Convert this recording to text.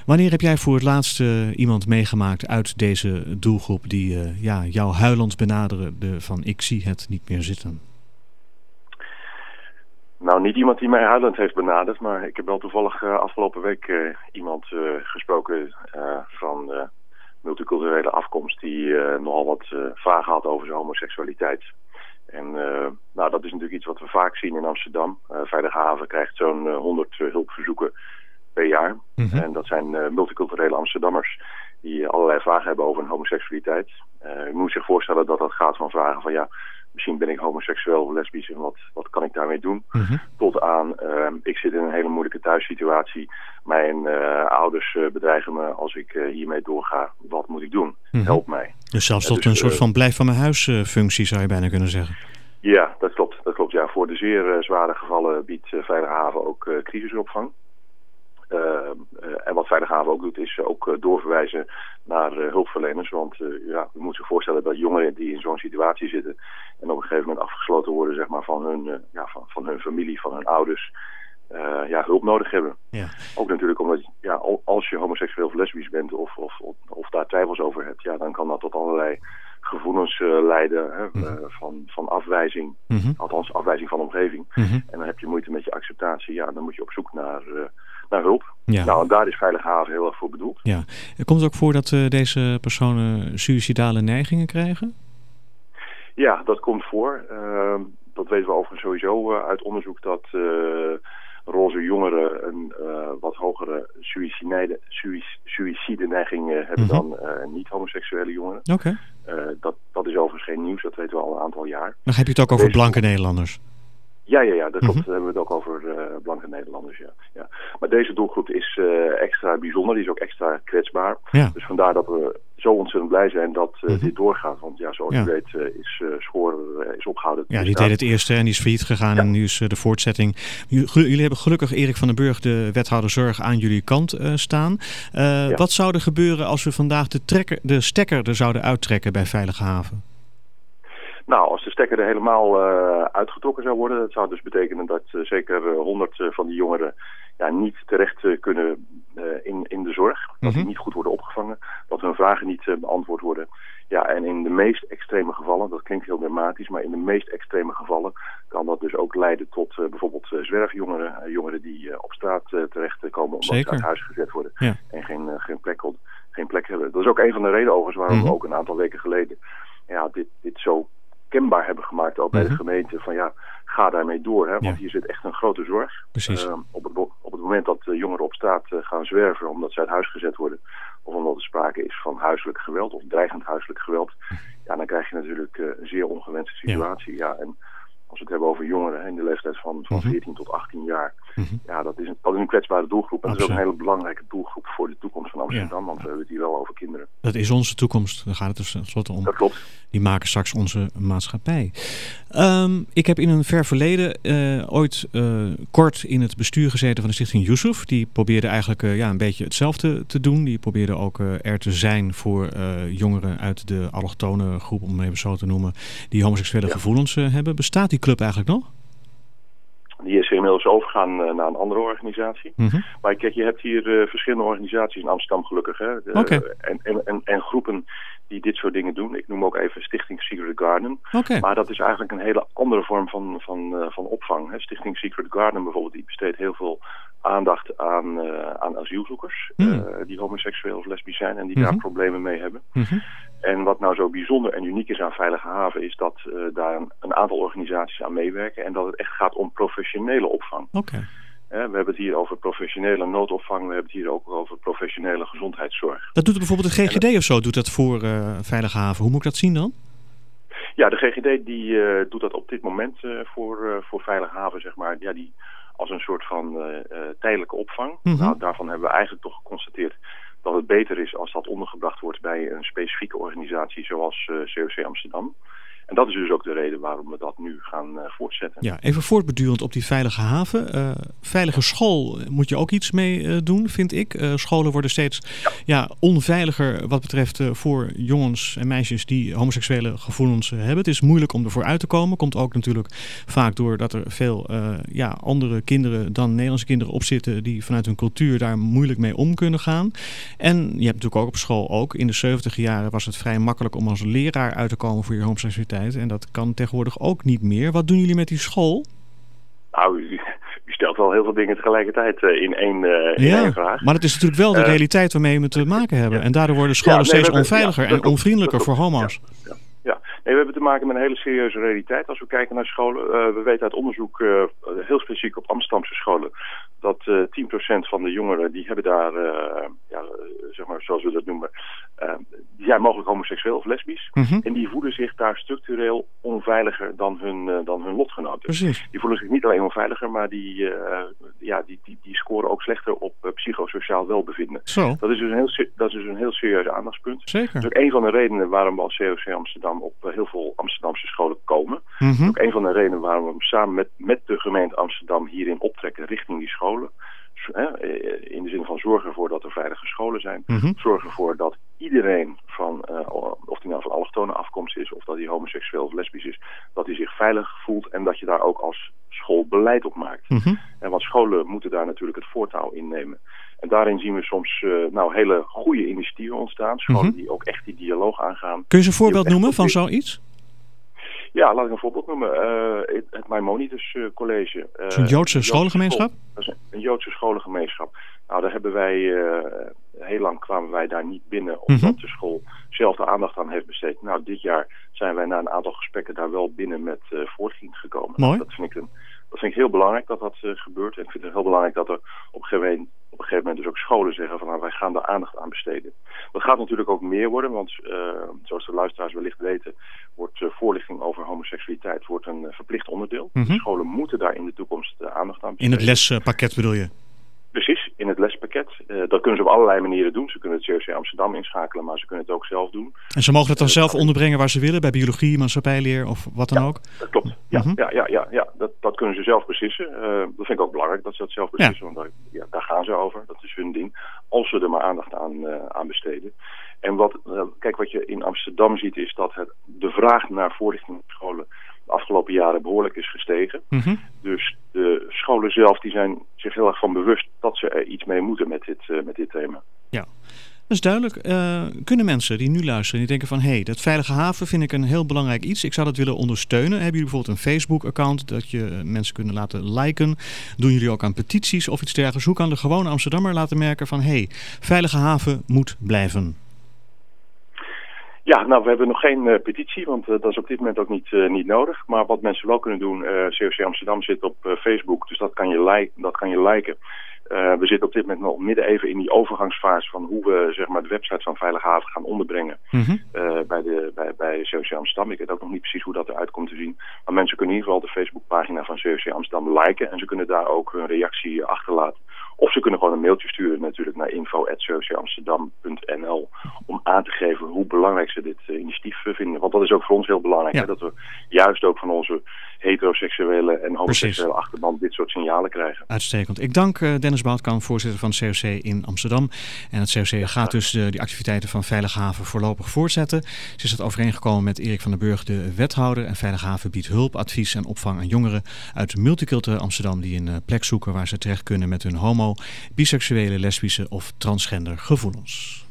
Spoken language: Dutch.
Wanneer heb jij voor het laatst iemand meegemaakt uit deze doelgroep die jou huilend benaderde van ik zie het niet meer zitten? Nou, niet iemand die mij huilend heeft benaderd, maar ik heb wel toevallig afgelopen week iemand gesproken van multiculturele afkomst die nogal wat vragen had over zijn homoseksualiteit. En dat is natuurlijk iets wat we vaak zien in Amsterdam. Veilige Haven krijgt zo'n 100 hulpverzoeken per jaar. Mm-hmm. En dat zijn multiculturele Amsterdammers die allerlei vragen hebben over hun homoseksualiteit. U moet zich voorstellen dat dat gaat van vragen van misschien ben ik homoseksueel of lesbisch en wat kan ik daarmee doen? Mm-hmm. Tot aan, ik zit in een hele moeilijke thuissituatie. Mijn ouders bedreigen me als ik hiermee doorga. Wat moet ik doen? Mm-hmm. Help mij. Dus zelfs tot een soort van blijf van mijn huis functie zou je bijna kunnen zeggen. Ja, dat klopt. Ja, voor de zeer zware gevallen biedt Veilige Haven ook crisisopvang. En wat Veilige Haven ook doet is ook doorverwijzen naar hulpverleners. Want u moet zich voorstellen dat jongeren die in zo'n situatie zitten en op een gegeven moment afgesloten worden zeg maar, van hun familie, van hun ouders, hulp nodig hebben. Ja. Ook natuurlijk omdat als je homoseksueel of lesbisch bent of daar twijfels over hebt, dan kan dat tot allerlei gevoelens leiden van afwijzing, Mm-hmm. althans afwijzing van de omgeving. Mm-hmm. En dan heb je moeite met je acceptatie, dan moet je op zoek naar hulp. Ja. Nou, en daar is Veilige Haven heel erg voor bedoeld. Ja. Komt het ook voor dat deze personen suïcidale neigingen krijgen? Ja, dat komt voor. Dat weten we overigens sowieso uit onderzoek dat roze jongeren een wat hogere suïcide-neiging hebben Mm-hmm. dan niet-homoseksuele jongeren. Oké. Dat is overigens geen nieuws, dat weten we al een aantal jaar. Dan heb je het ook over blanke Nederlanders. Ja, dat klopt. Mm-hmm. Dan hebben we het ook over blanke Nederlanders, ja. Maar deze doelgroep is extra bijzonder, die is ook extra kwetsbaar. Ja. Dus vandaar dat we zo ontzettend blij zijn dat Mm-hmm. dit doorgaat. Want zoals u weet is Schoor is opgehouden. Ja, die deed het eerste en die is failliet gegaan en nu is de voortzetting. Jullie hebben gelukkig Erik van den Burg, de wethouder zorg, aan jullie kant staan. Wat zou er gebeuren als we vandaag de stekker er zouden uittrekken bij Veilige Haven? Nou, als de stekker er helemaal uitgetrokken zou worden, dat zou dus betekenen dat zeker 100 van die jongeren niet terecht kunnen in de zorg. Dat die Mm-hmm. niet goed worden opgevangen, dat hun vragen niet beantwoord worden. Ja, en in de meest extreme gevallen, dat klinkt heel dramatisch, maar in de meest extreme gevallen kan dat dus ook leiden tot bijvoorbeeld zwerfjongeren. Jongeren die op straat terechtkomen omdat ze uit huis gezet worden en geen plek hebben. Dat is ook een van de redenen overigens waarom we ook een aantal weken geleden dit zo kenbaar hebben gemaakt ook bij de gemeente van ga daarmee door. Hè, want hier zit echt een grote zorg. Precies. Op het moment dat jongeren op straat gaan zwerven omdat ze uit huis gezet worden of omdat er sprake is van huiselijk geweld of dreigend huiselijk geweld, dan krijg je natuurlijk een zeer ongewenste situatie. Ja, en als we het hebben over jongeren in de leeftijd van 14 tot 18 jaar. Mm-hmm. Dat is een kwetsbare doelgroep. En dat is ook een hele belangrijke doelgroep voor de toekomst van Amsterdam. Want we hebben het hier wel over kinderen. Dat is onze toekomst. Daar gaat het dus tenslotte om. Dat klopt. Die maken straks onze maatschappij. Ik heb in een ver verleden ooit kort in het bestuur gezeten van de Stichting Yusuf. Die probeerde eigenlijk een beetje hetzelfde te doen. Die probeerde ook er te zijn voor jongeren uit de allochtone groep, om het even zo te noemen, die homoseksuele gevoelens hebben. Bestaat die club eigenlijk nog? Die is inmiddels overgegaan naar een andere organisatie. Mm-hmm. Maar kijk, je hebt hier verschillende organisaties in Amsterdam gelukkig. Hè? En groepen die dit soort dingen doen. Ik noem ook even Stichting Secret Garden. Okay. Maar dat is eigenlijk een hele andere vorm van opvang. Hè? Stichting Secret Garden bijvoorbeeld, die besteedt heel veel aandacht aan asielzoekers. Die homoseksueel of lesbisch zijn en die daar problemen mee hebben. Mm-hmm. En wat nou zo bijzonder en uniek is aan Veilige Haven is dat daar een aantal organisaties aan meewerken en dat het echt gaat om professionele opvang. Okay. We hebben het hier over professionele noodopvang, we hebben het hier ook over professionele gezondheidszorg. Dat doet bijvoorbeeld de GGD of zo, doet dat voor Veilige Haven. Hoe moet ik dat zien dan? Ja, de GGD die doet dat op dit moment voor Veilige Haven, zeg maar. Ja, die als een soort van tijdelijke opvang. Mm-hmm. Nou, daarvan hebben we eigenlijk toch geconstateerd dat het beter is als dat ondergebracht wordt bij een specifieke organisatie zoals COC Amsterdam. En dat is dus ook de reden waarom we dat nu gaan voortzetten. Ja, even voortbedurend op die veilige haven. Veilige school moet je ook iets mee doen, vind ik. Scholen worden steeds onveiliger wat betreft voor jongens en meisjes die homoseksuele gevoelens hebben. Het is moeilijk om ervoor uit te komen. Komt ook natuurlijk vaak door dat er veel andere kinderen dan Nederlandse kinderen op zitten die vanuit hun cultuur daar moeilijk mee om kunnen gaan. En je hebt natuurlijk ook op school ook. In de 70 jaren was het vrij makkelijk om als leraar uit te komen voor je homoseksualiteit. En dat kan tegenwoordig ook niet meer. Wat doen jullie met die school? Nou, u stelt wel heel veel dingen tegelijkertijd in één vraag. Maar het is natuurlijk wel de realiteit waarmee we te maken hebben. En daardoor worden scholen steeds onveiliger en onvriendelijker voor homo's. Nee, we hebben te maken met een hele serieuze realiteit als we kijken naar scholen. We weten uit onderzoek, heel specifiek op Amsterdamse scholen, dat 10% van de jongeren die hebben daar, zeg maar zoals we dat noemen, die zijn mogelijk homoseksueel of lesbisch. Mm-hmm. En die voelen zich daar structureel onveiliger dan hun lotgenoten. Precies. Die voelen zich niet alleen onveiliger, maar die scoren ook slechter op psychosociaal welbevinden. Zo. Dat is dus een heel serieus aandachtspunt. Zeker. Dat is ook een van de redenen waarom we als COC Amsterdam op heel veel Amsterdamse scholen komen. Mm-hmm. Dat is ook een van de redenen waarom we samen met de gemeente Amsterdam hierin optrekken richting die scholen. In de zin van zorgen ervoor dat er veilige scholen zijn. Mm-hmm. Zorgen ervoor dat iedereen of die nou van allochtone afkomst is, of dat hij homoseksueel of lesbisch is, dat hij zich veilig voelt en dat je daar ook als school beleid op maakt. Mm-hmm. Want scholen moeten daar natuurlijk het voortouw in nemen. En daarin zien we soms hele goede initiatieven ontstaan. Scholen die ook echt die dialoog aangaan. Kun je eens een voorbeeld noemen van zoiets? Ja, laat ik een voorbeeld noemen. Het Maimonides College. Dat is een Joodse scholengemeenschap? Dat is een Joodse scholengemeenschap. Nou, daar hebben wij, heel lang kwamen wij daar niet binnen, omdat de school zelf de aandacht aan heeft besteed. Nou, dit jaar zijn wij na een aantal gesprekken daar wel binnen met voortgang gekomen. Mooi. Dat vind ik heel belangrijk dat dat gebeurt. En ik vind het heel belangrijk dat er op een gegeven moment dus ook scholen zeggen van wij gaan daar aandacht aan besteden. Dat gaat natuurlijk ook meer worden, want zoals de luisteraars wellicht weten, wordt voorlichting over homoseksualiteit een verplicht onderdeel. Mm-hmm. Scholen moeten daar in de toekomst aandacht aan besteden. In het lespakket bedoel je? Precies, in het lespakket. Dat kunnen ze op allerlei manieren doen. Ze kunnen het COC Amsterdam inschakelen, maar ze kunnen het ook zelf doen. En ze mogen het dan zelf onderbrengen waar ze willen, bij biologie, maatschappijleer of wat dan ook? Dat klopt. Ja, mm-hmm. Dat kunnen ze zelf beslissen. Dat vind ik ook belangrijk dat ze dat zelf beslissen, want daar gaan ze over. Dat is hun ding. Als ze er maar aandacht aan besteden. En wat je in Amsterdam ziet is dat de vraag naar voorlichting op scholen de afgelopen jaren behoorlijk is gestegen. Mm-hmm. Dus de scholen zelf die zijn zich heel erg van bewust dat ze er iets mee moeten met dit thema. Ja, dat is duidelijk. Kunnen mensen die nu luisteren die denken van dat veilige haven vind ik een heel belangrijk iets. Ik zou dat willen ondersteunen. Hebben jullie bijvoorbeeld een Facebook-account dat je mensen kunnen laten liken? Doen jullie ook aan petities of iets dergelijks? Hoe kan de gewone Amsterdammer laten merken van veilige haven moet blijven? Ja, nou, we hebben nog geen petitie, want dat is op dit moment ook niet nodig. Maar wat mensen wel kunnen doen, COC Amsterdam zit op Facebook, dus dat kan je liken. We zitten op dit moment nog midden even in die overgangsfase van hoe we zeg maar de website van Veilige Haven gaan onderbrengen bij COC Amsterdam. Ik weet ook nog niet precies hoe dat eruit komt te zien. Maar mensen kunnen in ieder geval de Facebookpagina van COC Amsterdam liken en ze kunnen daar ook hun reactie achterlaten. Of ze kunnen gewoon een mailtje sturen natuurlijk naar info@cocamsterdam.nl om aan te geven hoe belangrijk ze dit initiatief vinden. Want dat is ook voor ons heel belangrijk. Ja. Hè, dat we juist ook van onze heteroseksuele en homoseksuele achterban dit soort signalen krijgen. Uitstekend. Ik dank Dennis Boutkamp, voorzitter van het COC in Amsterdam. En het COC gaat dus die activiteiten van Veilige Haven voorlopig voortzetten. Ze is het overeengekomen met Erik van den Burg, de wethouder. En Veilige Haven biedt hulp, advies en opvang aan jongeren uit multicultureel Amsterdam die een plek zoeken waar ze terecht kunnen met hun homo, biseksuele, lesbische of transgender gevoelens.